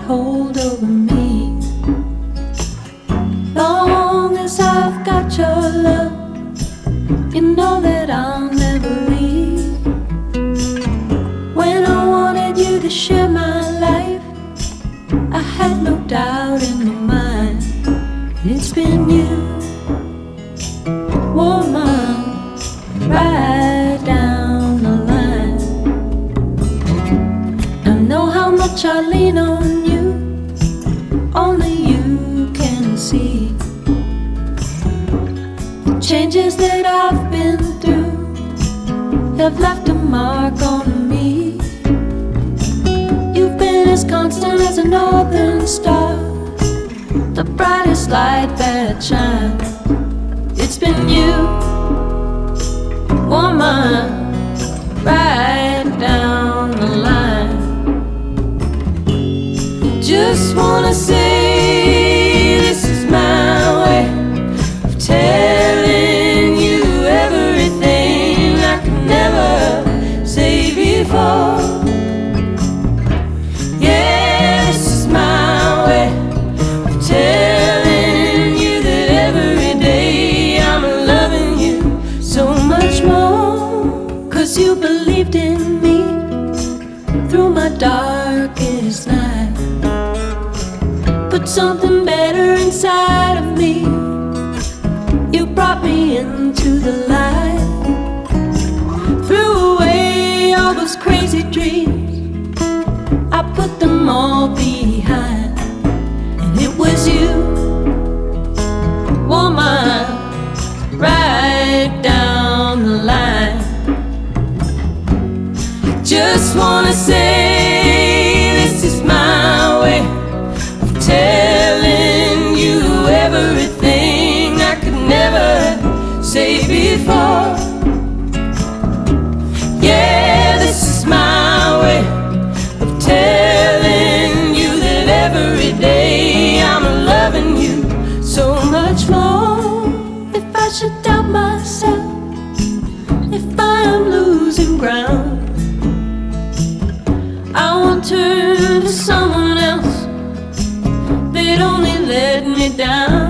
hold over me. Long as I've got your love, you know that I'll never leave. When I wanted you to share my life, I had no doubt in my mind. It's been you, woman, right down the line. I know how much I lean on you, only you can see. The changes that I've been through have left a mark on me. You've been as constant as a northern star, the brightest light that shines. It's been you, woman, right down the line. Just wanna say this is my way of telling you everything I could never say before. Yeah, this is my way of telling you that every day I'm loving you so much more. 'Cause you believed in me through my darkest night, put something better inside of me. You brought me into the light, threw away all those crazy dreams. I put them all behind, and it was you, woman, right down the line. I just wanna say this is my way of telling you everything I could never say before. Yeah, this is my way of telling you that every day I'm loving you so much more. If I should doubt myself, if I am losing ground, I won't turn to someone else, they'd only let me down.